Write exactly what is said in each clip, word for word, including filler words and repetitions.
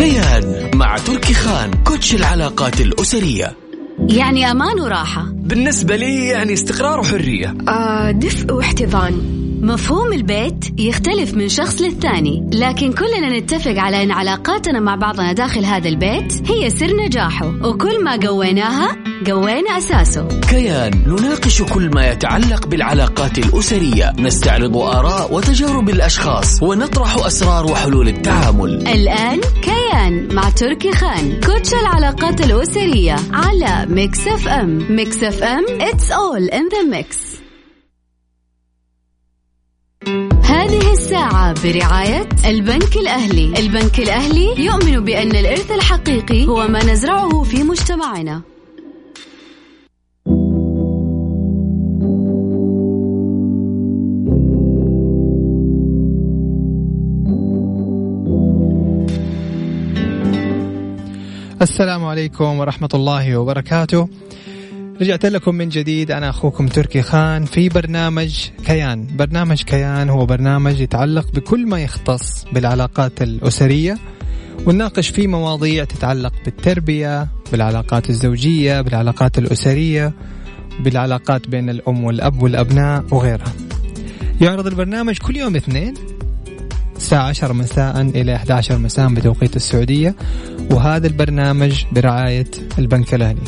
كيان مع تركي خان، كوتش العلاقات الأسرية. يعني أمان وراحة. بالنسبة لي يعني استقرار وحرية. آه دفء واحتضان. مفهوم البيت يختلف من شخص للثاني، لكن كلنا نتفق على أن علاقاتنا مع بعضنا داخل هذا البيت هي سر نجاحه، وكل ما قويناها قوينا أساسه. كيان نناقش كل ما يتعلق بالعلاقات الأسرية، نستعرض آراء وتجارب الأشخاص، ونطرح أسرار وحلول التعامل. الآن كيان مع تركي خان، كوتش العلاقات الأسرية، على ميكس اف ام. ميكس اف ام It's all in the mix. هذه الساعة برعاية البنك الأهلي. البنك الأهلي يؤمن بأن الإرث الحقيقي هو ما نزرعه في مجتمعنا. السلام عليكم ورحمة الله وبركاته. رجعت لكم من جديد، أنا أخوكم تركي خان في برنامج كيان. برنامج كيان هو برنامج يتعلق بكل ما يختص بالعلاقات الأسرية، ونناقش فيه مواضيع تتعلق بالتربية، بالعلاقات الزوجية، بالعلاقات الأسرية، بالعلاقات بين الأم والأب والأبناء وغيرها. يعرض البرنامج كل يوم اثنين الساعة عشرة مساء إلى إحدى عشرة مساء بتوقيت السعودية، وهذا البرنامج برعاية البنك الأهلي.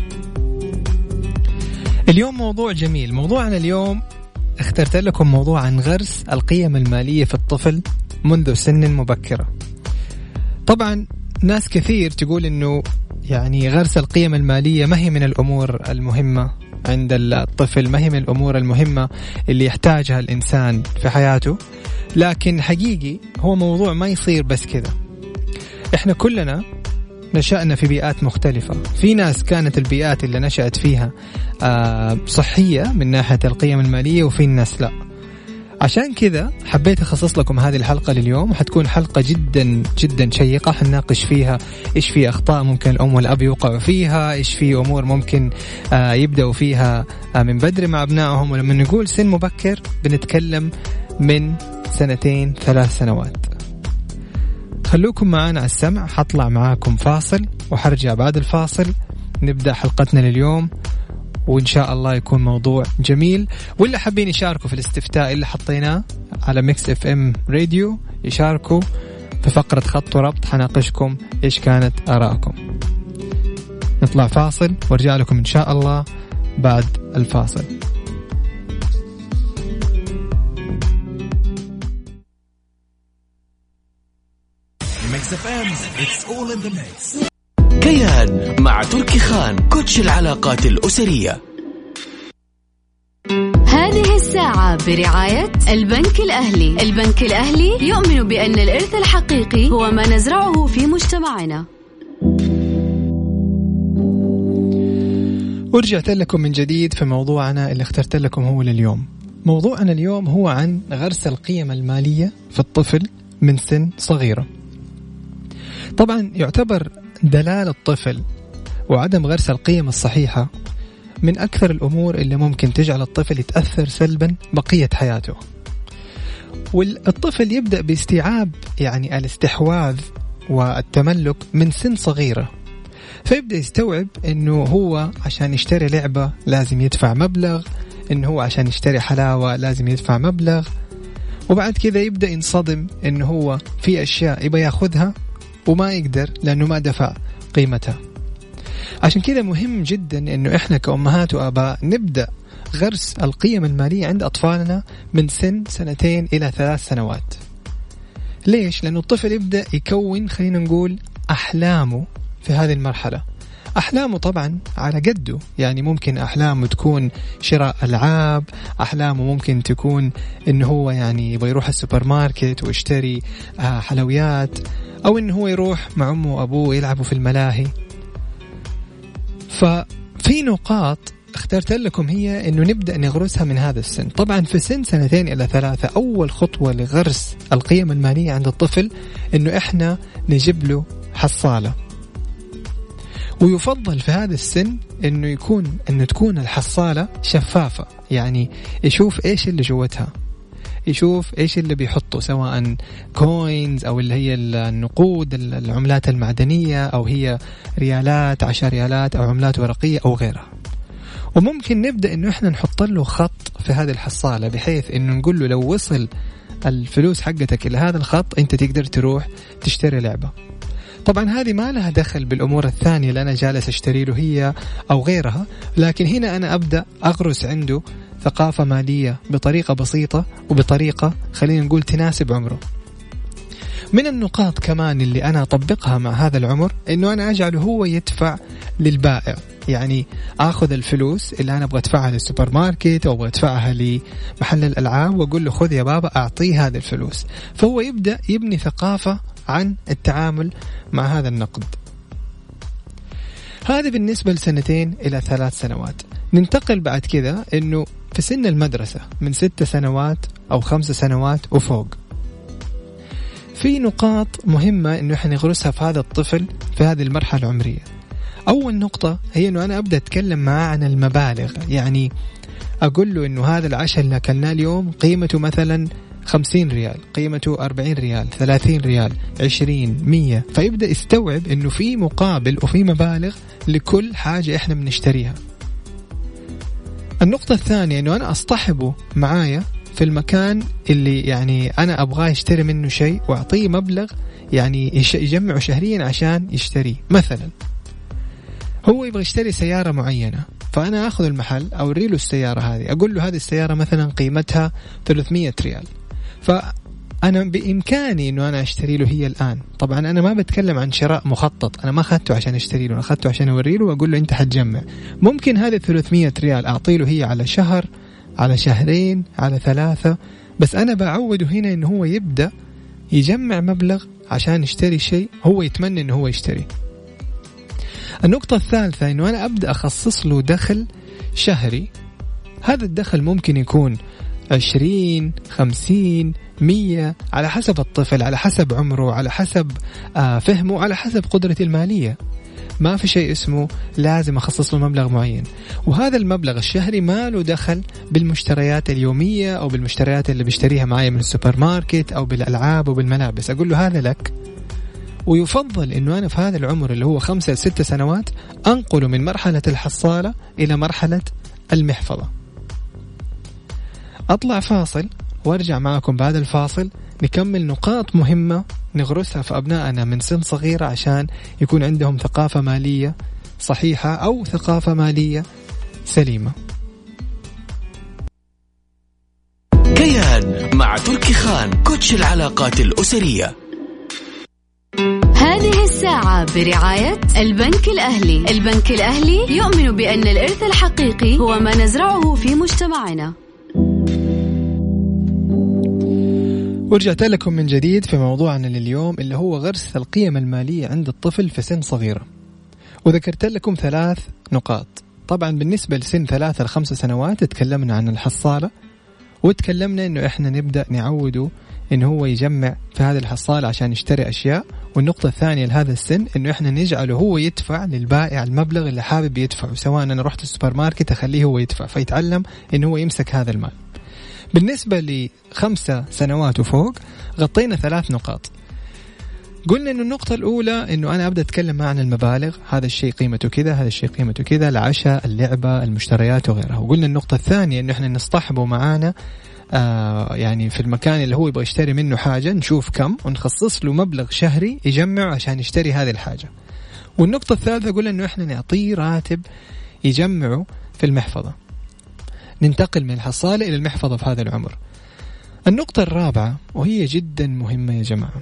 اليوم موضوع جميل. موضوعنا اليوم اخترت لكم موضوع عن غرس القيم المالية في الطفل منذ سن مبكرة. طبعا ناس كثير تقول إنه يعني غرس القيم المالية ما هي من الأمور المهمة عند الطفل، ما هي من الأمور المهمة اللي يحتاجها الإنسان في حياته، لكن حقيقي هو موضوع ما يصير بس كذا. إحنا كلنا نشأنا في بيئات مختلفة، في ناس كانت البيئات اللي نشأت فيها آه صحية من ناحية القيم المالية، وفي الناس لا. عشان كذا حبيت أخصص لكم هذه الحلقة لليوم، حتكون حلقة جدا جدا شيقة. حنناقش فيها إيش في أخطاء ممكن الأم والأب يوقعوا فيها، إيش في أمور ممكن آه يبدأوا فيها آه من بدري مع أبنائهم. ولما نقول سن مبكر بنتكلم من سنتين ثلاث سنوات. خلوكم معانا على السمع، حطلع معاكم فاصل وحرجع بعد الفاصل نبدأ حلقتنا لليوم، وإن شاء الله يكون موضوع جميل. واللي حابين يشاركوا في الاستفتاء اللي حطيناه على ميكس اف ام راديو يشاركوا في فقرة خط وربط، حناقشكم إيش كانت آراءكم. نطلع فاصل وارجع لكم إن شاء الله بعد الفاصل. كيان مع تركي خان، كوتش العلاقات الأسرية. هذه الساعة برعاية البنك الأهلي. البنك الأهلي يؤمن بأن الإرث الحقيقي هو ما نزرعه في مجتمعنا. ورجعت لكم من جديد في موضوعنا اللي اخترت لكم هو لليوم. موضوعنا اليوم هو عن غرس القيم المالية في الطفل من سن صغيرة. طبعا يعتبر دلال الطفل وعدم غرس القيم الصحيحة من أكثر الأمور اللي ممكن تجعل الطفل يتأثر سلبا بقية حياته. والطفل يبدأ باستيعاب يعني الاستحواذ والتملك من سن صغيرة، فيبدأ يستوعب أنه هو عشان يشتري لعبة لازم يدفع مبلغ، أنه هو عشان يشتري حلاوة لازم يدفع مبلغ، وبعد كذا يبدأ ينصدم أنه هو في أشياء يبغى ياخذها وما يقدر لأنه ما دفع قيمتها. عشان كذا مهم جدا أنه إحنا كأمهات وآباء نبدأ غرس القيم المالية عند أطفالنا من سن سنتين إلى ثلاث سنوات. ليش؟ لأنه الطفل يبدأ يكون خلينا نقول أحلامه في هذه المرحلة. أحلامه طبعا على قده، يعني ممكن أحلامه تكون شراء ألعاب، أحلامه ممكن تكون إنه هو يعني يبغى يروح السوبر ماركت ويشتري حلويات، أو إنه هو يروح مع أمه وأبوه يلعبوا في الملاهي. ففي نقاط اخترت لكم هي إنه نبدأ نغرسها من هذا السن. طبعا في سن سنتين إلى ثلاثة أول خطوة لغرس القيم المالية عند الطفل إنه إحنا نجيب له حصالة. ويفضل في هذا السن إنه يكون إنه تكون الحصالة شفافة، يعني يشوف إيش اللي جوتها، يشوف إيش اللي بيحطه، سواء كوينز أو اللي هي النقود العملات المعدنية أو هي ريالات عشر ريالات أو عملات ورقية أو غيرها. وممكن نبدأ إنه إحنا نحط له خط في هذه الحصالة بحيث إنه نقول له لو وصل الفلوس حقتك إلى هذا الخط أنت تقدر تروح تشتري لعبة. طبعا هذه ما لها دخل بالأمور الثانية اللي أنا جالس أشتري له هي أو غيرها، لكن هنا أنا أبدأ أغرس عنده ثقافة مالية بطريقة بسيطة وبطريقة خلينا نقول تناسب عمره. من النقاط كمان اللي أنا أطبقها مع هذا العمر إنه أنا أجعله هو يدفع للبائع، يعني أخذ الفلوس اللي أنا أبغى أدفعها للسوبر ماركت أو أبغى أدفعها لمحل الألعاب وأقول له خذ يا بابا أعطيه هذه الفلوس، فهو يبدأ يبني ثقافة عن التعامل مع هذا النقد. هذا بالنسبة لسنتين إلى ثلاث سنوات. ننتقل بعد كذا إنه في سن المدرسة من ست سنوات أو خمس سنوات وفوق، في نقاط مهمة إنه إحنا نغرسها في هذا الطفل في هذه المرحلة العمرية. أول نقطة هي إنه أنا أبدأ أتكلم معاه عن المبالغ، يعني أقول له إنه هذا العشاء اللي أكلناه اليوم قيمته مثلا خمسين ريال، قيمته أربعين ريال، ثلاثين ريال، عشرين، مية، فيبدأ يستوعب إنه في مقابل وفي مبالغ لكل حاجة إحنا بنشتريها. النقطة الثانية إنه أنا أصطحبه معايا في المكان اللي يعني أنا أبغاه يشتري منه شيء وأعطيه مبلغ يعني يجمعه شهريا عشان يشتريه. مثلا هو يبغى يشتري سيارة معينة، فأنا أخذ المحل أو أوري له السيارة هذه، أقول له هذه السيارة مثلا قيمتها ثلاثمية ريال، فأنا بإمكاني إنه أنا أشتري له هي الآن. طبعا أنا ما بتكلم عن شراء مخطط، أنا ما أخذته عشان أشتري له، أنا أخذته عشان أوري له وأقول له أنت حتجمع. ممكن هذه ثلاثمية ريال أعطي له هي على شهر، على شهرين، على ثلاثة، بس أنا بعوده هنا إنه هو يبدأ يجمع مبلغ عشان يشتري شيء هو يتمنى إنه هو يشتري. النقطة الثالثة إنه أنا أبدأ أخصص له دخل شهري. هذا الدخل ممكن يكون عشرين، خمسين، مية، على حسب الطفل، على حسب عمره، على حسب آه فهمه، على حسب قدرته المالية. ما في شيء اسمه لازم أخصص له مبلغ معين. وهذا المبلغ الشهري ما له دخل بالمشتريات اليومية أو بالمشتريات اللي بيشتريها معايا من السوبر ماركت أو بالألعاب وبالملابس. أقول له هذا لك. ويفضل إنه أنا في هذا العمر اللي هو خمسة ستة سنوات أنقله من مرحلة الحصالة إلى مرحلة المحفظة. أطلع فاصل وارجع معكم بعد الفاصل نكمل نقاط مهمة نغرسها في أبنائنا من سن صغيرة عشان يكون عندهم ثقافة مالية صحيحة أو ثقافة مالية سليمة. كيان مع تركي خان، كوتش العلاقات الأسرية. هذه الساعة برعاية البنك الأهلي. البنك الأهلي يؤمن بأن الإرث الحقيقي هو ما نزرعه في مجتمعنا. ورجعت لكم من جديد في موضوعنا لليوم اللي هو غرس القيم المالية عند الطفل في سن صغيرة. وذكرت لكم ثلاث نقاط. طبعا بالنسبة لسن ثلاثة لخمسة سنوات تكلمنا عن الحصالة، وتكلمنا إنه إحنا نبدأ نعوده إنه هو يجمع في هذه الحصالة عشان يشتري أشياء. والنقطة الثانية لهذا السن إنه إحنا نجعله هو يدفع للبائع المبلغ اللي حابب يدفعه، سواء أنا رحت السوبر ماركت أخليه هو يدفع فيتعلم إنه هو يمسك هذا المال. بالنسبة لخمسة سنوات وفوق غطينا ثلاث نقاط. قلنا إنه النقطة الأولى إنه أنا أبدأ أتكلم عن المبالغ، هذا الشيء قيمته كذا، هذا الشيء قيمته كذا، العشاء، اللعبة، المشتريات وغيرها. وقلنا النقطة الثانية إنه إحنا نصطحبه معانا آه يعني في المكان اللي هو يبغى يشتري منه حاجة، نشوف كم ونخصص له مبلغ شهري يجمع عشان يشتري هذه الحاجة. والنقطة الثالثة قلنا إنه إحنا نعطيه راتب يجمعه في المحفظة. ننتقل من الحصالة إلى المحفظة في هذا العمر. النقطة الرابعة وهي جدا مهمة يا جماعة،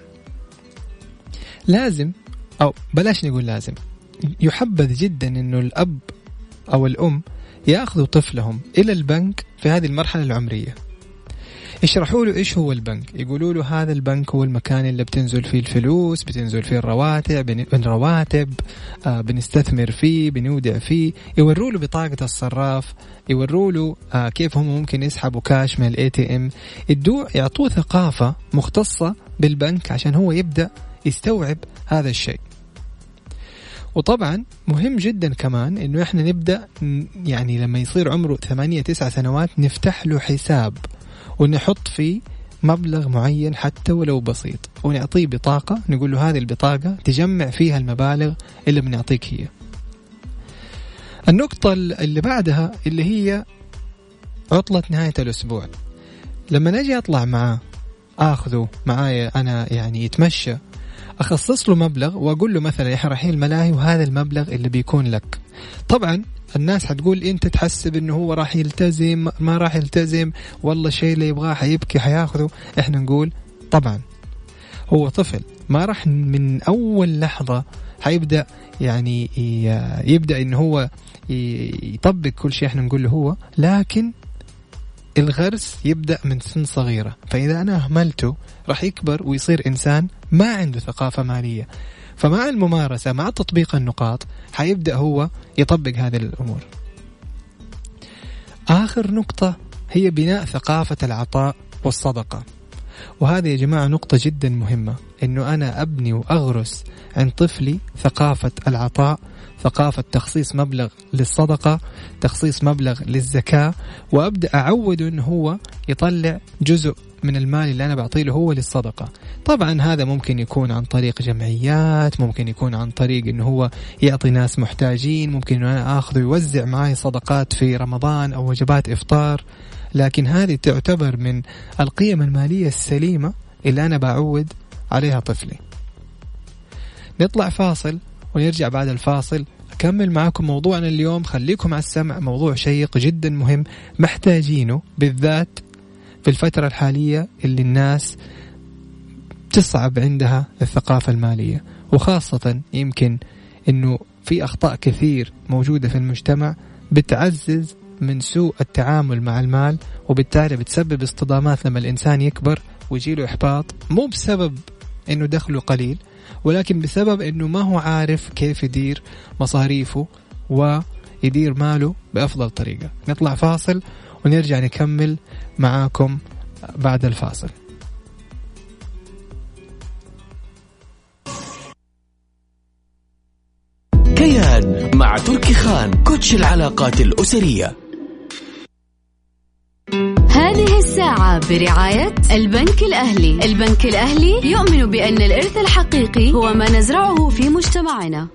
لازم أو بلاش نقول لازم، يحبذ جدا إنه الأب أو الأم يأخذوا طفلهم إلى البنك في هذه المرحلة العمرية. يشرحوا له إيش هو البنك، يقولوا له هذا البنك هو المكان اللي بتنزل فيه الفلوس، بتنزل فيه الرواتب، الرواتب آه بنستثمر فيه، بنودع فيه. يوروا له بطاقة الصراف، يوروا له آه كيف هم ممكن يسحبوا كاش من الاي تي ام، يدوه يعطوه ثقافة مختصة بالبنك عشان هو يبدأ يستوعب هذا الشيء. وطبعا مهم جدا كمان إنه إحنا نبدأ يعني لما يصير عمره ثمانية تسعة سنوات نفتح له حساب ونحط فيه مبلغ معين حتى ولو بسيط، ونعطيه بطاقة نقول له هذه البطاقة تجمع فيها المبالغ اللي بنعطيك هي. النقطة اللي بعدها اللي هي عطلة نهاية الأسبوع. لما نجي أطلع معاه أخذه معايا أنا يعني يتمشى، أخصص له مبلغ وأقول له مثلا إحنا رايحين الملاهي وهذا المبلغ اللي بيكون لك. طبعا الناس حتقول أنت تحسب إنه هو راح يلتزم ما راح يلتزم، والله الشيء اللي يبغاه حيبكي حياخذه. إحنا نقول طبعا هو طفل ما راح من أول لحظة حيبدأ يعني يبدأ إنه هو يطبق كل شيء إحنا نقول له هو، لكن الغرس يبدأ من سن صغيرة. فإذا أنا أهملته راح يكبر ويصير إنسان ما عنده ثقافة مالية. فمع الممارسة مع تطبيق النقاط حيبدأ هو يطبق هذه الأمور. آخر نقطة هي بناء ثقافة العطاء والصدقة، وهذه يا جماعة نقطة جدا مهمة، إنه أنا أبني وأغرس عند طفلي ثقافة العطاء، ثقافة تخصيص مبلغ للصدقة، تخصيص مبلغ للزكاة، وأبدأ أعوده إنه هو يطلع جزء من المال اللي أنا بعطيه له هو للصدقة. طبعا هذا ممكن يكون عن طريق جمعيات، ممكن يكون عن طريق إنه هو يعطي ناس محتاجين، ممكن إنه أنا أخذه يوزع معي صدقات في رمضان أو وجبات إفطار. لكن هذه تعتبر من القيم المالية السليمة اللي أنا بعود عليها طفلي. نطلع فاصل ونرجع بعد الفاصل أكمل معكم موضوعنا اليوم. خليكم على السمع، موضوع شيق جدا مهم محتاجينه بالذات في الفترة الحالية اللي الناس تصعب عندها الثقافة المالية، وخاصة يمكن إنه في أخطاء كثير موجودة في المجتمع بتعزز من سوء التعامل مع المال، وبالتالي بتسبب اصطدامات لما الإنسان يكبر ويجيله إحباط، مو بسبب إنه دخله قليل، ولكن بسبب إنه ما هو عارف كيف يدير مصاريفه ويدير ماله بأفضل طريقة. نطلع فاصل ونرجع نكمل معاكم بعد الفاصل. كيان مع تركي خان، كوتش العلاقات الأسرية. هذه الساعة برعاية البنك الأهلي. البنك الأهلي يؤمن بأن الإرث الحقيقي هو ما نزرعه في مجتمعنا.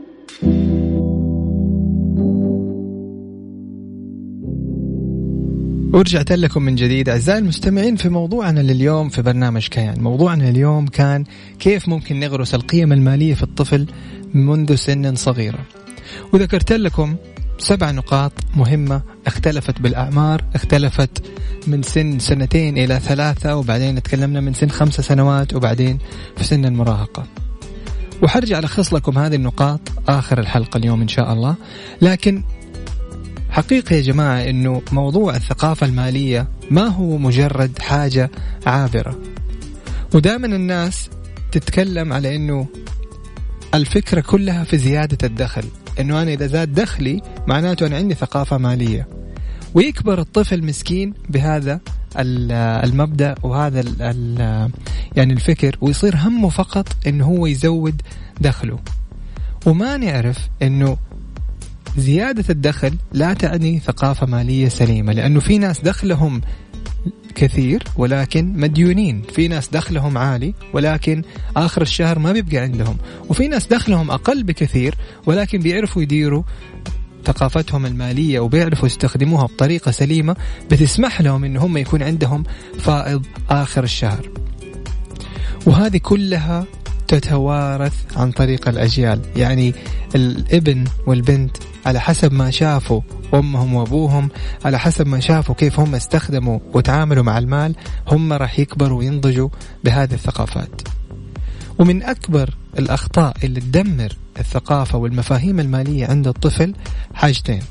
ورجعت لكم من جديد أعزائي المستمعين في موضوعنا لليوم في برنامج كيان. موضوعنا اليوم كان كيف ممكن نغرس القيم المالية في الطفل منذ سن صغيرة، وذكرت لكم سبع نقاط مهمة اختلفت بالأعمار، اختلفت من سن سنتين إلى ثلاثة، وبعدين تكلمنا من سن خمسة سنوات، وبعدين في سن المراهقة. وحرجع ألخص لكم هذه النقاط آخر الحلقة اليوم إن شاء الله. لكن حقيقة يا جماعة إنه موضوع الثقافة المالية ما هو مجرد حاجة عابرة، ودائما الناس تتكلم على إنه الفكرة كلها في زيادة الدخل، إنه أنا إذا زاد دخلي معناته أنا عندي ثقافة مالية، ويكبر الطفل مسكين بهذا المبدأ وهذا ال يعني الفكر، ويصير همه فقط إنه هو يزود دخله، وما نعرف إنه زيادة الدخل لا تعني ثقافة مالية سليمة. لأنه في ناس دخلهم كثير ولكن مديونين، في ناس دخلهم عالي ولكن آخر الشهر ما بيبقى عندهم، وفي ناس دخلهم أقل بكثير ولكن بيعرفوا يديروا ثقافتهم المالية وبيعرفوا يستخدموها بطريقة سليمة بتسمح لهم إن هم يكون عندهم فائض آخر الشهر. وهذه كلها تتوارث عن طريق الأجيال، يعني الابن والبنت على حسب ما شافوا أمهم وأبوهم، على حسب ما شافوا كيف هم استخدموا وتعاملوا مع المال، هم راح يكبروا وينضجوا بهذه الثقافات. ومن أكبر الأخطاء اللي تدمر الثقافة والمفاهيم المالية عند الطفل حاجتين.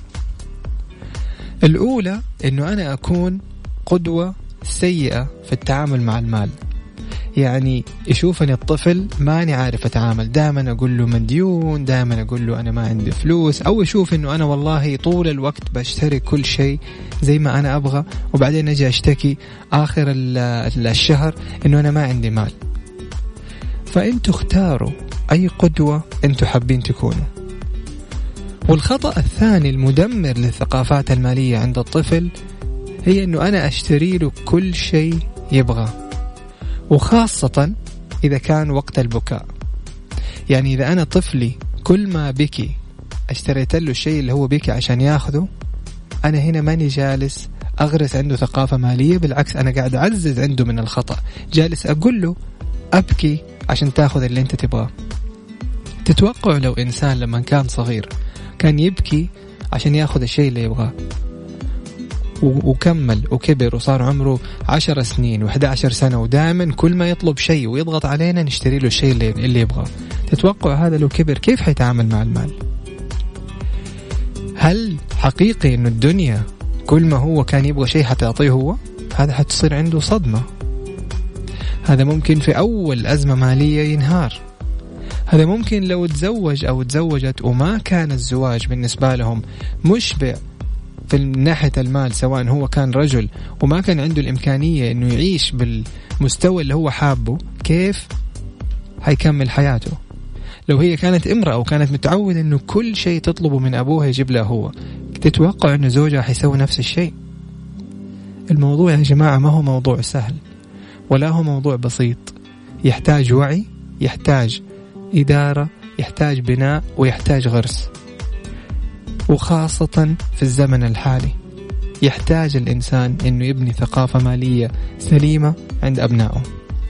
الأولى إنه أنا أكون قدوة سيئة في التعامل مع المال، يعني يشوفني الطفل ماني عارف أتعامل، دائما أقول له مديون، دائما أقول له أنا ما عندي فلوس، أو يشوف إنه أنا والله طول الوقت بشتري كل شيء زي ما أنا أبغى، وبعدين أجي أشتكي آخر الشهر إنه أنا ما عندي مال. فأنتوا اختاروا أي قدوة أنتوا حابين تكونوا. والخطأ الثاني المدمر للثقافات المالية عند الطفل هي إنه أنا أشتري له كل شيء يبغى، وخاصة إذا كان وقت البكاء. يعني إذا أنا طفلي كل ما بكي اشتريت له الشيء اللي هو بكي عشان ياخده، أنا هنا ماني جالس أغرس عنده ثقافة مالية، بالعكس أنا قاعد أعزز عنده من الخطأ، جالس أقول له أبكي عشان تاخذ اللي أنت تبغاه. تتوقع لو إنسان لما كان صغير كان يبكي عشان ياخذ الشيء اللي يبغاه وكمل وكبر وصار عمره عشر سنين وإحدى عشر سنة ودائما كل ما يطلب شيء ويضغط علينا نشتري له الشيء اللي, اللي يبغاه، تتوقع هذا لو كبر كيف حيتعامل مع المال؟ هل حقيقي إنه الدنيا كل ما هو كان يبغى شيء حتعطيه هو؟ هذا حتصير عنده صدمة. هذا ممكن في أول أزمة مالية ينهار. هذا ممكن لو تزوج أو تزوجت وما كان الزواج بالنسبة لهم مشبع في ناحية المال، سواء هو كان رجل وما كان عنده الإمكانية إنه يعيش بالمستوى اللي هو حابه، كيف هيكمل حياته؟ لو هي كانت امرأة وكانت متعودة إنه كل شيء تطلبه من أبوها يجيب لها هو، تتوقع إنه زوجها حيسوي نفس الشيء؟ الموضوع يا جماعة ما هو موضوع سهل ولا هو موضوع بسيط، يحتاج وعي، يحتاج إدارة، يحتاج بناء، ويحتاج غرس. وخاصة في الزمن الحالي يحتاج الإنسان إنه يبني ثقافة مالية سليمة عند أبنائه.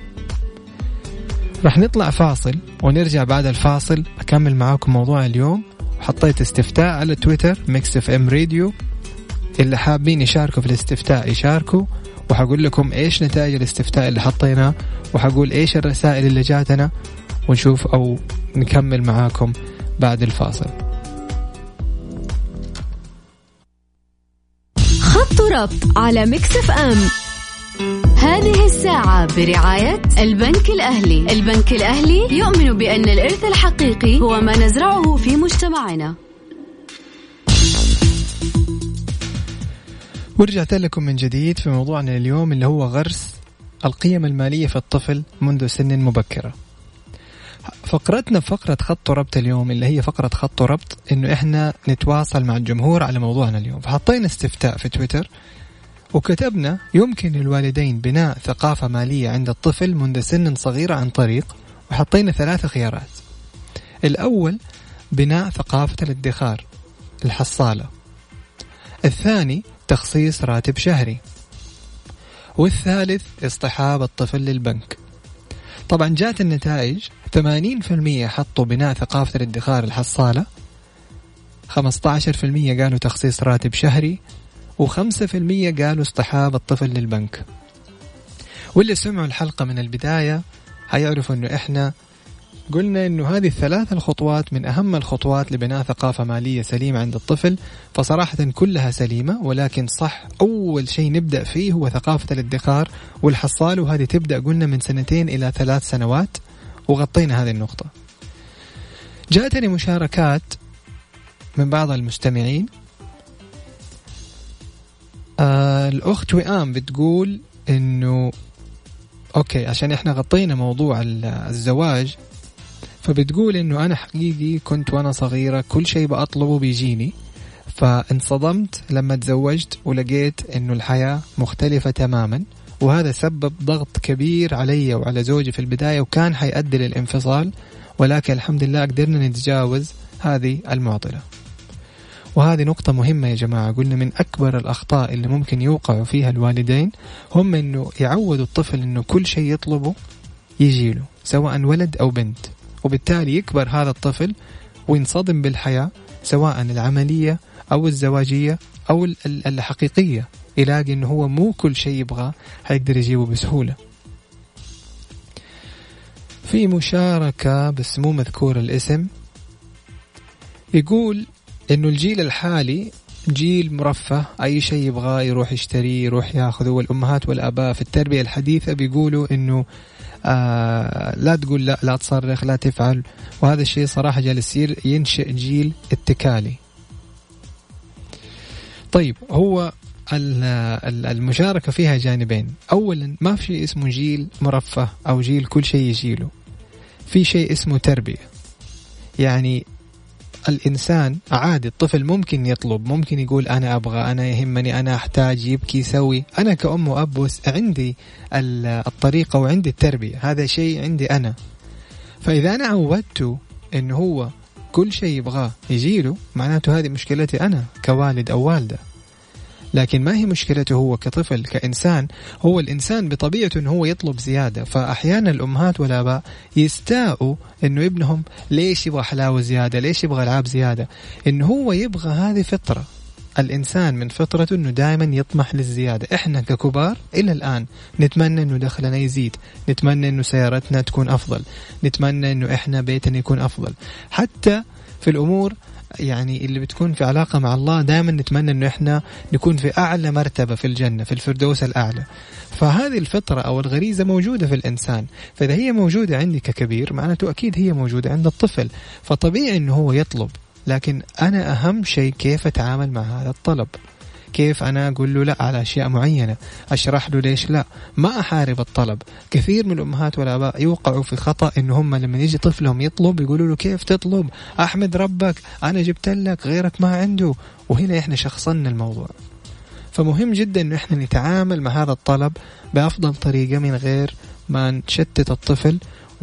رح نطلع فاصل ونرجع بعد الفاصل أكمل معاكم موضوع اليوم. وحطيت استفتاء على تويتر ميكس اف ام راديو، اللي حابين يشاركوا في الاستفتاء يشاركوا، وحقول لكم إيش نتائج الاستفتاء اللي حطيناه، وحقول إيش الرسائل اللي جاتنا، ونشوف أو نكمل معاكم بعد الفاصل. خط ربط على ميكس اف ام. هذه الساعة برعاية البنك الأهلي. البنك الأهلي يؤمن بأن الإرث الحقيقي هو ما نزرعه في مجتمعنا. ورجعت لكم من جديد في موضوعنا اليوم اللي هو غرس القيم المالية في الطفل منذ سن مبكرة. فقرتنا فقرة خط ربط اليوم اللي هي فقرة خط ربط، إنه إحنا نتواصل مع الجمهور على موضوعنا اليوم. فحطينا استفتاء في تويتر وكتبنا: يمكن للوالدين بناء ثقافة مالية عند الطفل منذ سن صغيرة عن طريق، وحطينا ثلاثة خيارات. الأول بناء ثقافة الادخار، الحصالة. الثاني تخصيص راتب شهري. والثالث اصطحاب الطفل للبنك. طبعا جات النتائج ثمانين بالمئة حطوا بناء ثقافة الادخار الحصالة، خمسة عشر بالمئة قالوا تخصيص راتب شهري، وخمسة بالمئة قالوا اصطحاب الطفل للبنك. واللي سمعوا الحلقة من البداية هيعرفوا انه احنا قلنا انه هذه الثلاث الخطوات من اهم الخطوات لبناء ثقافة مالية سليمة عند الطفل. فصراحة كلها سليمة، ولكن صح اول شيء نبدأ فيه هو ثقافة الادخار والحصال، وهذه تبدأ قلنا من سنتين الى ثلاث سنوات، وغطينا هذه النقطة. جاءتني مشاركات من بعض المستمعين. آه الأخت وئام بتقول إنه أوكي عشان إحنا غطينا موضوع الزواج، فبتقول إنه أنا حقيقي كنت وأنا صغيرة كل شيء بأطلبه بيجيني، فانصدمت لما تزوجت ولقيت إنه الحياة مختلفة تماما، وهذا سبب ضغط كبير علي وعلى زوجي في البداية، وكان حيؤدي للانفصال، ولكن الحمد لله قدرنا نتجاوز هذه المعضلة. وهذه نقطة مهمة يا جماعة. قلنا من أكبر الأخطاء اللي ممكن يوقعوا فيها الوالدين هم إنه يعودوا الطفل إنه كل شيء يطلبه يجيله، سواء ولد أو بنت، وبالتالي يكبر هذا الطفل وينصدم بالحياة، سواء العملية أو الزواجية أو الحقيقية، يلاقي إنه هو مو كل شيء يبغاه هيقدر يجيبه بسهولة. في مشاركة بس مو مذكور الاسم، يقول إنه الجيل الحالي جيل مرفه، أي شيء يبغاه يروح يشتريه يروح ياخذه، والأمهات والآباء في التربية الحديثة بيقولوا إنه آه لا تقول لا، لا تصرخ، لا تفعل، وهذا الشيء صراحة جالس يصير ينشئ جيل اتكالي. طيب هو المشاركة فيها جانبين. أولا ما في شيء اسمه جيل مرفه أو جيل كل شيء يجيله، في شيء اسمه تربية. يعني الإنسان عادي، الطفل ممكن يطلب، ممكن يقول أنا أبغى، أنا يهمني، أنا أحتاج، يبكي، يسوي. أنا كأم وأب عندي الطريقة وعندي التربية، هذا شيء عندي أنا. فإذا أنا عودته إنه هو كل شيء يبغاه يجيله، معناته هذه مشكلتي أنا كوالد أو والدة، لكن ما هي مشكلته هو كطفل كإنسان. هو الإنسان بطبيعته إنه هو يطلب زيادة، فأحيانا الأمهات والآباء يستاءوا إنه ابنهم ليش يبغى حلاوة زيادة، ليش يبغى ألعاب زيادة، إنه هو يبغى. هذه فطرة الإنسان، من فطرته إنه دائما يطمح للزيادة. إحنا ككبار إلى الآن نتمنى إنه دخلنا يزيد، نتمنى إنه سيارتنا تكون أفضل، نتمنى إنه إحنا بيتنا يكون أفضل. حتى في الأمور يعني اللي بتكون في علاقة مع الله دائما نتمنى إنه إحنا نكون في أعلى مرتبة في الجنة، في الفردوس الأعلى. فهذه الفطرة أو الغريزة موجودة في الإنسان، فإذا هي موجودة عندي ككبير معناته أكيد هي موجودة عند الطفل، فطبيعي إنه هو يطلب. لكن أنا أهم شيء كيف أتعامل مع هذا الطلب، كيف أنا أقول له لا على أشياء معينة، أشرح له ليش لا، ما أحارب الطلب. كثير من الأمهات والآباء يوقعوا في خطأ إن هم لما يجي طفلهم يطلب يقولوا له كيف تطلب، أحمد ربك، أنا جبت لك، غيرك ما عنده. وهنا إحنا شخصنا الموضوع. فمهم جدا إن إحنا نتعامل مع هذا الطلب بأفضل طريقة من غير ما نشتت الطفل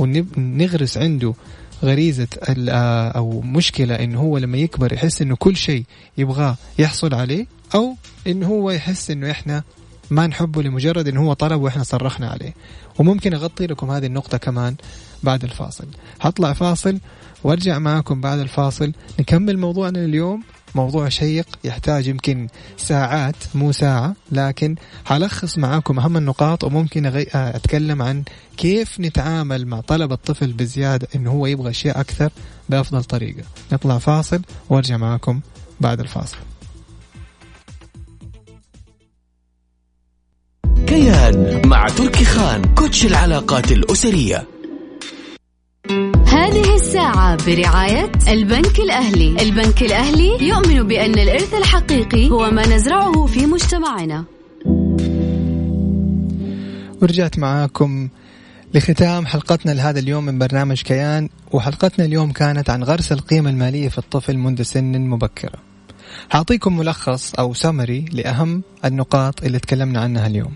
ونغرس عنده غريزة أو مشكلة إنه هو لما يكبر يحس إنه كل شيء يبغاه يحصل عليه، أو إنه هو يحس إنه إحنا ما نحبه لمجرد إنه هو طلب وإحنا صرخنا عليه. وممكن أغطي لكم هذه النقطة كمان بعد الفاصل. هطلع فاصل وارجع معكم بعد الفاصل نكمل موضوعنا اليوم. موضوع شيق يحتاج يمكن ساعات مو ساعة، لكن هلخص معاكم أهم النقاط، وممكن أتكلم عن كيف نتعامل مع طلب الطفل بزيادة إنه هو يبغى أشياء أكثر بأفضل طريقة. نطلع فاصل وارجع معاكم بعد الفاصل. كيان مع تركي خان، كوتش العلاقات الأسرية. هذه الساعة برعاية البنك الأهلي. البنك الأهلي يؤمن بأن الإرث الحقيقي هو ما نزرعه في مجتمعنا. ورجعت معاكم لختام حلقتنا لهذا اليوم من برنامج كيان، وحلقتنا اليوم كانت عن غرس القيمة المالية في الطفل منذ سن مبكرة. هعطيكم ملخص أو سمري لأهم النقاط اللي تكلمنا عنها اليوم.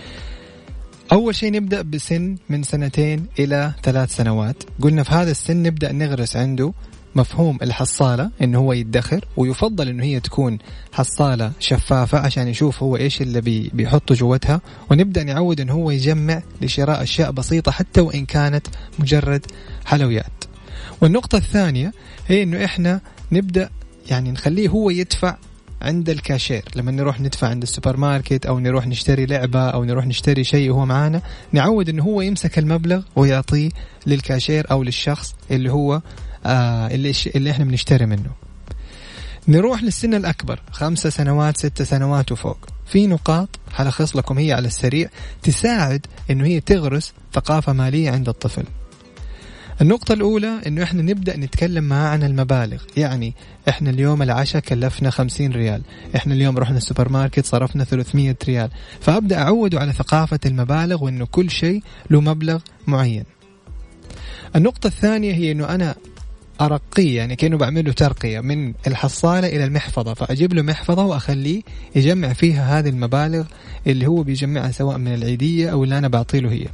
أول شيء نبدأ بسن من سنتين إلى ثلاث سنوات. قلنا في هذا السن نبدأ نغرس عنده مفهوم الحصالة، إنه هو يدخر، ويفضل إنه هي تكون حصالة شفافة عشان يشوف هو إيش اللي بي بيحطه جوتها. ونبدأ نعود إنه هو يجمع لشراء أشياء بسيطة حتى وإن كانت مجرد حلويات. والنقطة الثانية هي إنه إحنا نبدأ يعني نخليه هو يدفع عند الكاشير. لما نروح ندفع عند السوبر ماركت أو نروح نشتري لعبة أو نروح نشتري شيء وهو معانا، نعود إنه هو يمسك المبلغ ويعطيه للكاشير أو للشخص اللي هو آه اللي, اللي إحنا بنشتري منه. نروح للسن الأكبر، خمسة سنوات ستة سنوات وفوق. في نقاط هلخص لكم هي على السريع تساعد إنه هي تغرس ثقافة مالية عند الطفل. النقطة الأولى إنه إحنا نبدأ نتكلم معاه عن المبالغ. يعني إحنا اليوم العشاء كلفنا خمسين ريال، إحنا اليوم رحنا السوبر ماركت صرفنا ثلاثمية ريال. فأبدأ أعوده على ثقافة المبالغ وإنه كل شيء له مبلغ معين. النقطة الثانية هي إنه أنا أرقيه، يعني كأنه بعمله ترقية من الحصالة إلى المحفظة، فأجيب له محفظة وأخليه يجمع فيها هذه المبالغ اللي هو بيجمعها سواء من العيدية أو اللي أنا بعطيله هي.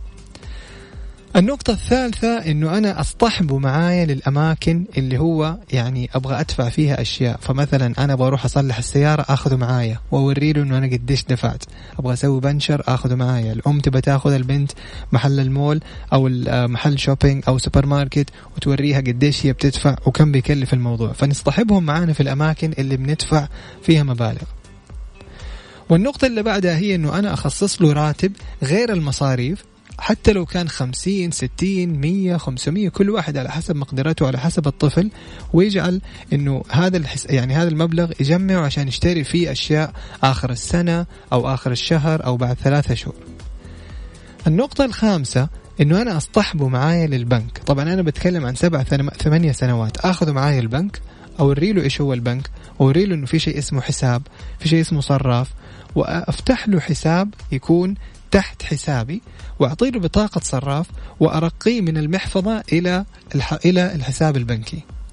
النقطة الثالثة إنه أنا أصطحبه معايا للأماكن اللي هو يعني أبغى أدفع فيها أشياء. فمثلا أنا أبغى أروح أصلح السيارة أخذه معايا وأوريله إنه أنا قديش دفعت. أبغى أسوي بنشر أخذه معايا. الأم تبى تأخذ البنت محل المول أو محل شوبينج أو سوبر ماركت وتوريها قديش هي بتدفع وكم بيكلف الموضوع. فنصطحبهم معانا في الأماكن اللي بندفع فيها مبالغ. والنقطة اللي بعدها هي إنه أنا أخصص له راتب غير المصاريف، حتى لو كان خمسين ستين مية خمسمية، كل واحد على حسب مقدرته على حسب الطفل، ويجعل إنه هذا الحس يعني هذا المبلغ يجمعه عشان يشتري فيه أشياء آخر السنة أو آخر الشهر أو بعد ثلاثة شهور. النقطة الخامسة إنه أنا أصطحبه معايا للبنك. طبعا أنا بتكلم عن سبع ثمانية سنوات. أخذه معايا البنك، أوري له إيش هو البنك، أوري له إنه في شيء اسمه حساب، في شيء اسمه صراف، وأفتح له حساب يكون تحت حسابي، وأعطي له بطاقة صراف، وأرقيه من المحفظة إلى الح... إلى الحساب البنكي.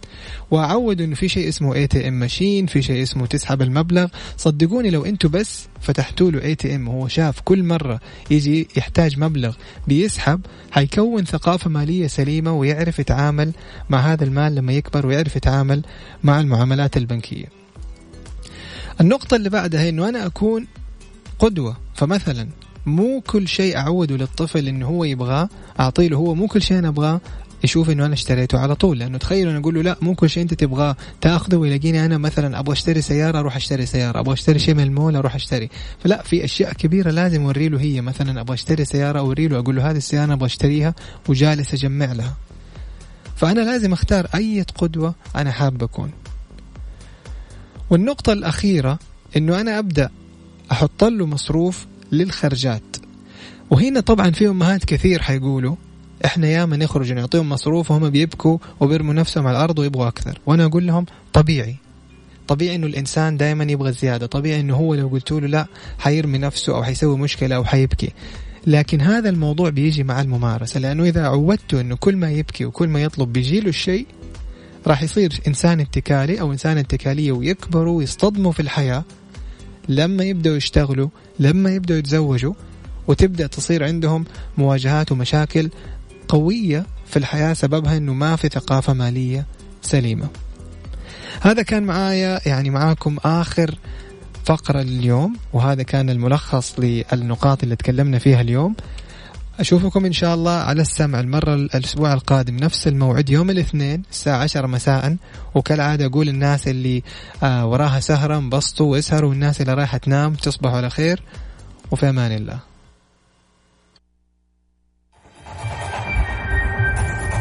وأعود إنه في شيء اسمه إيه تي إم ماشين، في شيء اسمه تسحب المبلغ. صدقوني لو أنتوا بس فتحتوا له إيه تي إم وهو شاف كل مرة يجي يحتاج مبلغ بيسحب، هيكون ثقافة مالية سليمة ويعرف يتعامل مع هذا المال لما يكبر، ويعرف يتعامل مع المعاملات البنكية. النقطة اللي بعدها إنه أنا أكون قدوة. فمثلا مو كل شيء أعوده للطفل إنه هو يبغاه أعطيه له، هو مو كل شيء أنا أبغاه يشوف إنه أنا اشتريته على طول. لأنه تخيلوا أنا أقول له لا مو كل شيء أنت تبغاه تأخذه، ويلاقيني أنا مثلا أبغى أشتري سيارة أروح أشتري سيارة، أبغى أشتري شيء من المول أروح أشتري. فلا، في أشياء كبيرة لازم أوري له. هي مثلا أبغى أشتري سيارة، أوري له أقول له هذه السيارة أبغى أشتريها وجالس أجمع لها. فأنا لازم أختار أي قدوة أنا حاب أكون. والنقطة الأخيرة إنه أنا أبدأ أحط له مصروف للخرجات. وهنا طبعا في أمهات كثير حيقولوا إحنا ياما نخرج نعطيهم مصروف وهم بيبكوا وبيرموا نفسهم على الأرض ويبغوا أكثر. وأنا أقول لهم طبيعي طبيعي إنه الإنسان دائما يبغى زيادة، طبيعي إنه هو لو قلت له لا حيرمي نفسه أو حيسوي مشكلة أو حيبكي. لكن هذا الموضوع بيجي مع الممارسة، لأنه إذا عودته إنه كل ما يبكي وكل ما يطلب بيجيله الشيء، راح يصير إنسان اتكالي أو إنسان اتكالية، ويكبروا ويصطدموا في الحياة لما يبدأوا يشتغلوا، لما يبدأوا يتزوجوا، وتبدأ تصير عندهم مواجهات ومشاكل قوية في الحياة سببها إنه ما في ثقافة مالية سليمة. هذا كان معايا يعني معاكم آخر فقرة اليوم، وهذا كان الملخص للنقاط اللي تكلمنا فيها اليوم. أشوفكم إن شاء الله على السمع المرة الأسبوع القادم نفس الموعد يوم الاثنين الساعة عشرة مساء. وكالعادة أقول الناس اللي آه وراها سهرة انبسطوا واسهروا، والناس اللي رايحة تنام تصبحوا على خير، وفي أمان الله.